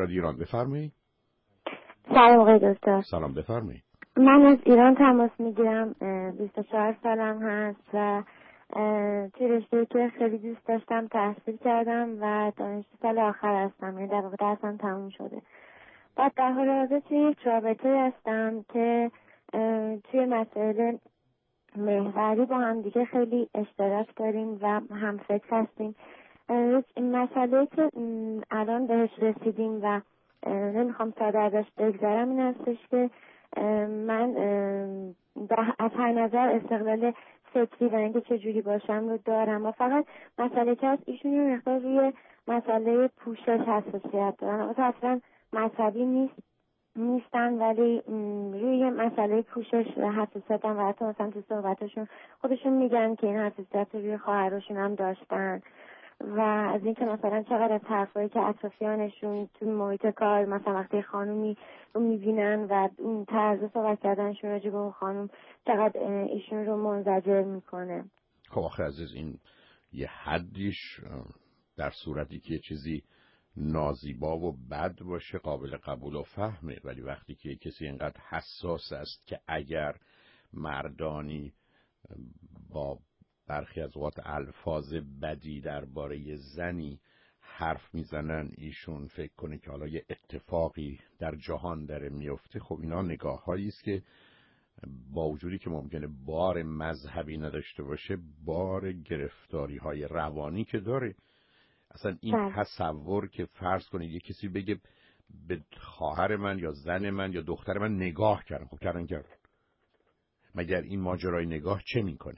رادیو ایران. بفرمایید. سلام آقای دکتر. سلام، بفرمایید. من از ایران تماس میگیرم. 24 سالم هست و توی رشته که خیلی دوست داشتم تحصیل کردم و دانشجو سال آخر هستم، یعنی در واقع درسم تموم شده. بعد در حال حاضر توی یک رابطه هستم که توی مسائل محوری با هم دیگه خیلی اشتراک داریم و هم فکر هستیم. این مسئله که الان بهش رسیدیم و نمیخوام ساده ازش بگذرم این هستش که من از هر نظر استقلال فکری و اینکه چجوری باشم رو دارم و فقط مسئله که هست ایشون یه مقدار روی مسئله پوشش حساسیت دارن. اصلا مذهبی نیستن ولی روی مسئله پوشش حساسیت هم و حتی مثلا تو صحبتشون خودشون میگن که این حساسیت رو روی خواهرشون هم داشتن و از اینکه مثلا چقدر از حرفایی که اطرافیانشون تو محیط کار مثلا وقتی خانومی رو میبینن و اون طرز صحبت کردنشون راجع به اون خانوم چقدر ایشون رو منزجر میکنه. خب آخه عزیز، این یه حدیش در صورتی که چیزی نازیبا و بد باشه قابل قبول و فهمه، ولی وقتی که کسی اینقدر حساس است که اگر مردانی با برخی از اوقات الفاظ بدی درباره زنی حرف میزنن ایشون فکر کنه که حالا یه اتفاقی در جهان داره میفته، خب اینا نگاه‌هایی است که با وجودی که ممکنه بار مذهبی نداشته باشه بار گرفتاری‌های روانی که داره. اصلا این تصور که فرض کنید یه کسی بگه به خواهر من یا زن من یا دختر من نگاه کردن، خب کردن مگر این ماجرای نگاه چه میکنه؟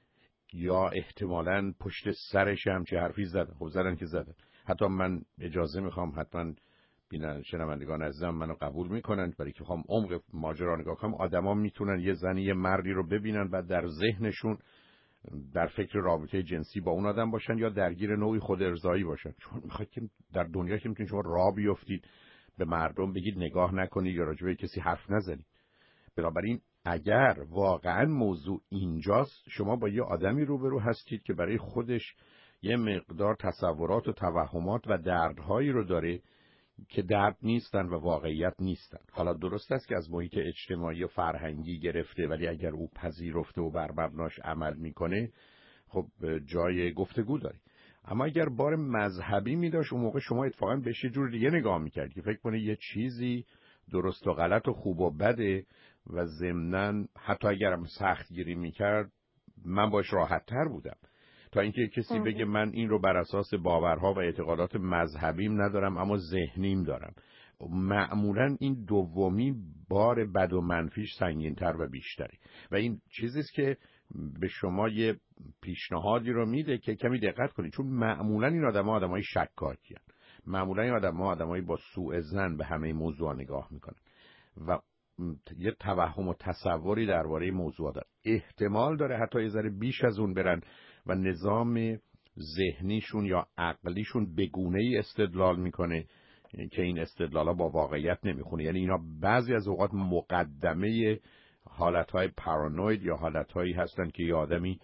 یا احتمالاً پشت سرش هم چه حرفی زدن، خب زدن که زدن. حتی من اجازه میخوام حتما شنوندگان عزیزم منو قبول میکنن، برای که میخوام عمق ماجرا نگاه کنم. آدما میتونن یه زنی یه مردی رو ببینن و در ذهنشون در فکر رابطه جنسی با اون آدم باشن یا درگیر نوعی خود ارضایی باشن، چون میخواد که در دنیا که میتونید شما راه بیافتید به مردم بگید نگاه نکنید یا راجع به کسی حرف نزنید. بنابراین اگر واقعا موضوع اینجاست، شما با یه آدمی روبرو هستید که برای خودش یه مقدار تصورات و توهمات و دردهایی رو داره که درد نیستن و واقعیت نیستن. حالا درست است که از محیط اجتماعی و فرهنگی گرفته، ولی اگر او پذیرفته و بر مبناش عمل میکنه خب جای گفتگو داره. اما اگر بار مذهبی میداشت اون موقع شما اتفاقا بهش یه جور دیگه نگاه میکرد که فکر کنه یه چیزی درست و غلط و خوب و بده و ضمناً حتی اگرم سخت گیری میکرد من باش راحت تر بودم تا اینکه کسی بگه من این رو بر اساس باورها و اعتقادات مذهبیم ندارم اما ذهنیم دارم. معمولاً این دومی بار بد و منفیش سنگین‌تر و بیشتری و این چیزیست که به شما یه پیشنهادی رو میده که کمی دقت کنید، چون معمولاً این آدمای شکاکین، معمولاً این آدمایی با سوء ظن به همه موضوع نگاه میکنن و یه توهم و تصوری درباره موضوع دارن. احتمال داره حتی یه ذره بیش از اون برن و نظام ذهنیشون یا عقلیشون به گونه‌ای استدلال میکنه که این استدلالا با واقعیت نمیخونه. یعنی اینا بعضی از اوقات مقدمه حالتهای پارانوید یا حالتهایی هستن که یه آدمی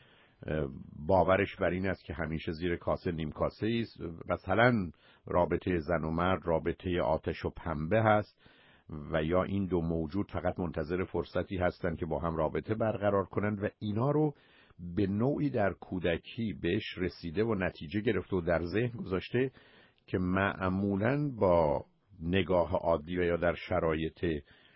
باورش بر این است که همیشه زیر کاسه نیم کاسه است. مثلا رابطه زن و مرد رابطه آتش و پنبه هست و یا این دو موجود فقط منتظر فرصتی هستن که با هم رابطه برقرار کنن و اینا رو به نوعی در کودکی بهش رسیده و نتیجه گرفته و در ذهن گذاشته که معمولاً با نگاه عادی و یا در شرایط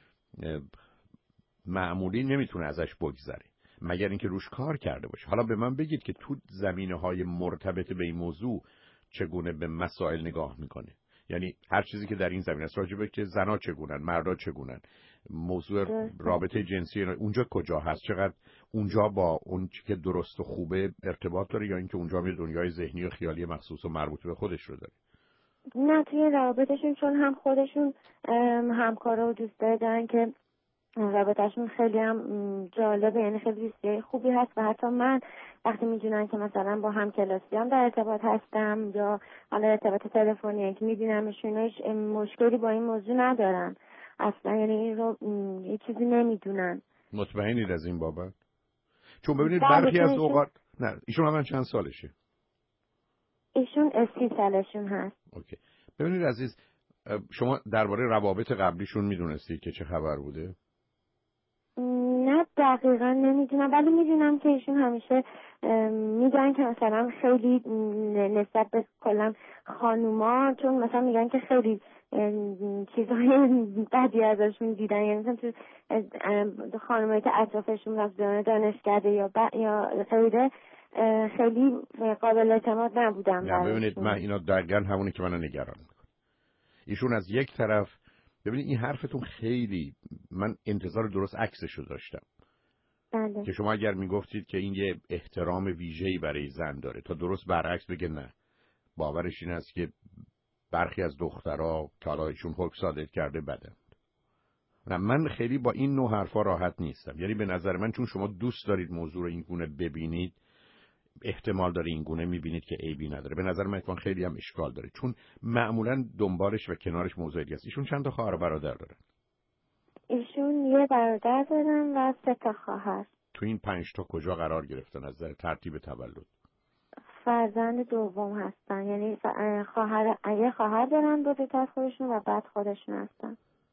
معمولی نمیتونه ازش بگذره مگر اینکه روش کار کرده باشه. حالا به من بگید که تو زمینه‌های مرتبط به این موضوع چگونه به مسائل نگاه میکنه؟ یعنی هر چیزی که در این زمینه است، راجبه که زنا چگونن، مردا چگونن، موضوع رابطه جنسی اونجا کجا هست، چقدر اونجا با اون چی که درست و خوبه ارتباط داره، یا اینکه اونجا یه دنیای ذهنی و خیالی مخصوص و مربوط به خودش رو داره؟ نه، توی رابطهشون چون هم خودشون همکارا و دوستای دارن که رابطهشون خیلی هم جالبه، یعنی خیلی دوستی خوبی هست و حتی من وقتی میدونن که مثلا با هم کلاسیام در ارتباط هستم یا حالا ارتباط تلفنی که میبینمشون هیچ مشکلی با این موضوع ندارن اصلا، یعنی این رو یه چیزی نمیدونن. مطمئنید از این بابت؟ چون ببینید برخی از اوقات نه ایشون هم چند سالشه؟ ایشون 30 سالشون هست. اوکی. ببینید عزیز، شما درباره روابط قبلیشون میدونستید که چه خبر بوده؟ نه دقیقا نمیدونم، ولی میدونم که ایشون همیشه میگن که مثلا خیلی نسبت به کلا خانوما، چون مثلا میگن که خیلی چیزهای بدی ازشون دیدن، یعنی مثلا تو خانمایی که اطرافشون از دانشکده یا غیره خیلی قابل اعتماد نبودن. نه ببینید، من اینا دقیقاً همونی که منو نگران میکنه. ایشون از یک طرف، ببینید این حرفتون خیلی، من انتظار درست عکسشو داشتم. بله. که شما اگر میگفتید که این یه احترام ویژه‌ای برای زن داره، تا درست برعکس بگه نه، باورش این است که برخی از دخترها که حالا ایشون حکم صادر کرده بدن. نه، من خیلی با این نوع حرفا راحت نیستم. یعنی به نظر من چون شما دوست دارید موضوع رو این گونه ببینید، احتمال داره این گونه میبینید که عیبی نداره. به نظر من خیلی هم اشکال داره، چون معمولا دنبالش و کنارش موضوع دیگه است. ایشون چند تا خواهر و برادر دارن؟ ایشون یه برادر دارن و 3 تا خواهر. تو این 5 تا کجا قرار گرفتن از نظر ترتیب تولد؟ فرزند دوم هستن، یعنی یه خواهر دارن بزرگتر خودشون و بعد خودشون هستن.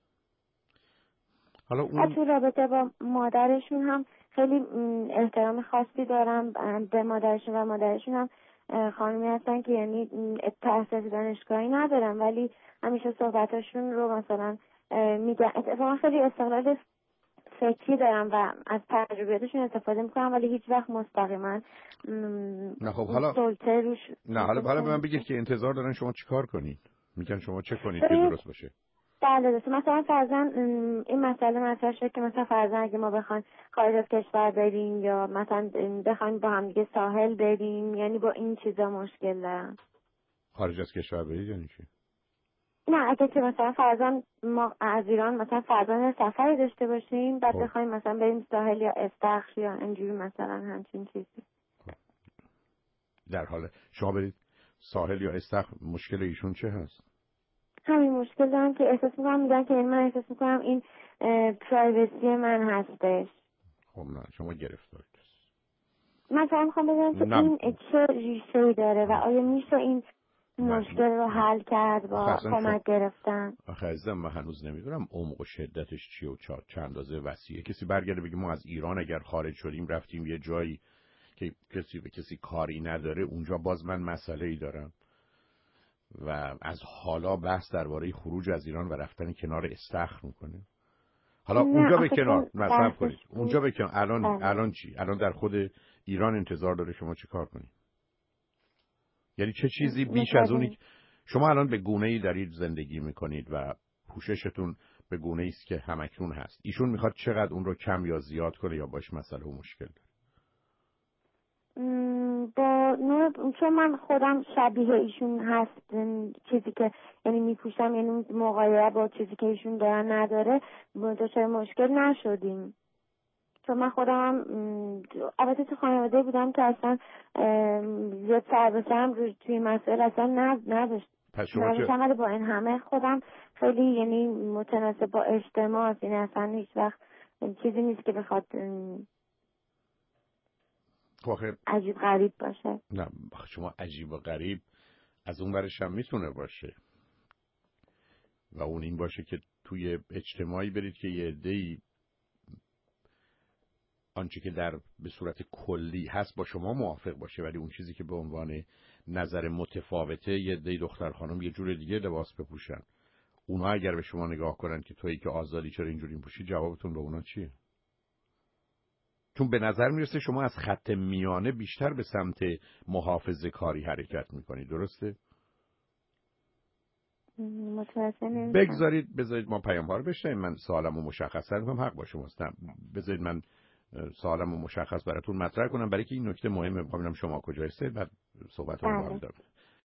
حالا اون تو رابطه با مادرشون هم خیلی احترام خاصی دارم به مادرشون، و مادرشون هم خانمی هستن که یعنی تحصیلات دانشگاهی ندارن، ولی همیشه صحبتاشون رو مثلا میگن. اتفاقا خیلی استقلال فکری دارم و از تجربیاتشون استفاده میکنم، ولی هیچ وقت مستقیما نه خب حالا سلطه روش. نه حالا به من بگید که انتظار دارن شما چیکار کنید؟ میگن شما چه کنید که درست باشه؟ بله درست. مثلا فرضاً این مسئله مطرح شد که مثلا فرضاً اگه ما بخوایم خارج از کشور بریم یا مثلا بخوایم با هم دیگه ساحل بریم، یعنی با این چیزا مشکل دارم. خارج از کشور برید یعنی چی؟ نه اگه که مثلا فرضاً ما از ایران مثلا فرضاً سفری داشته باشیم، بعد بخوایم مثلا بریم ساحل یا استخر یا اینجوری مثلا همچین چیزی. در حال شما برید ساحل یا استخر، مشکل ایشون چه هست؟ همین مشکل دارم که احساس میکنم، میگن که من احساس میکنم این پرایوسی من هستش. خب نه، شما گرفتارید. مثلا میخوام بگم که این چه ریشه‌ای داره و آیا میشه این مشکل رو حل کرد با کمک گرفتن؟ آخه عزیزم، من هنوز نمیدونم عمق و شدتش چیه و چه اندازه وسیعه. کسی برگرده بگه ما از ایران اگر خارج شدیم رفتیم یه جایی که کسی به کسی کاری نداره، اونجا باز من مسئله‌ای دارم. و از حالا بحث درباره خروج از ایران و رفتن کنار استخر میکنه. حالا اونجا به کنار مصرف کنید. اونجا به کنار. الان چی؟ الان در خود ایران انتظار داره شما چه کار کنید؟ یعنی چه چیزی بیش از اونی شما الان به گونه‌ای دارید زندگی میکنید و پوششتون به گونه‌ای است که همکنون هست. ایشون میخواد چقدر اون رو کم یا زیاد کنه یا باش مسئله و مشکل داره؟ با چون من خودم شبیه ایشون هست، چیزی که یعنی میپوشم، یعنی مقایره با چیزی که ایشون دارن نداره، دچار مشکل نشدیم. چون من خودم البته تو خانواده بودم که اصلا زیاد سر به سرم رو توی مسائل اصلا نداشتم، ولی با این همه خودم خیلی یعنی متناسب با اجتماع است. این اصلا هیچ وقت چیزی نیست که بخواد عجیب غریب باشه. نه شما عجیب و غریب از اون ورش هم میتونه باشه و اون این باشه که توی اجتماعی برید که یه عده‌ای آنچه که به صورت کلی هست با شما موافق باشه، ولی اون چیزی که به عنوان نظر متفاوته یه عده دختر خانم یه جور دیگه لباس بپوشن، اونا اگر به شما نگاه کنن که تویی که آزادی چرا اینجوری میپوشی، جوابتون به اونا چیه؟ چون به نظر میرسه شما از خط میانه بیشتر به سمت محافظه کاری حرکت میکنید، درسته؟ بذارید ما پیام‌ها رو بشنویم. من سوالمو مشخص کنم، حق با شماست. بذارید من سوالمو مشخص براتون مطرح کنم، برای که این نکته مهمه. می‌خوام شما کجا هستید بعد صحبت رو با هم دارم.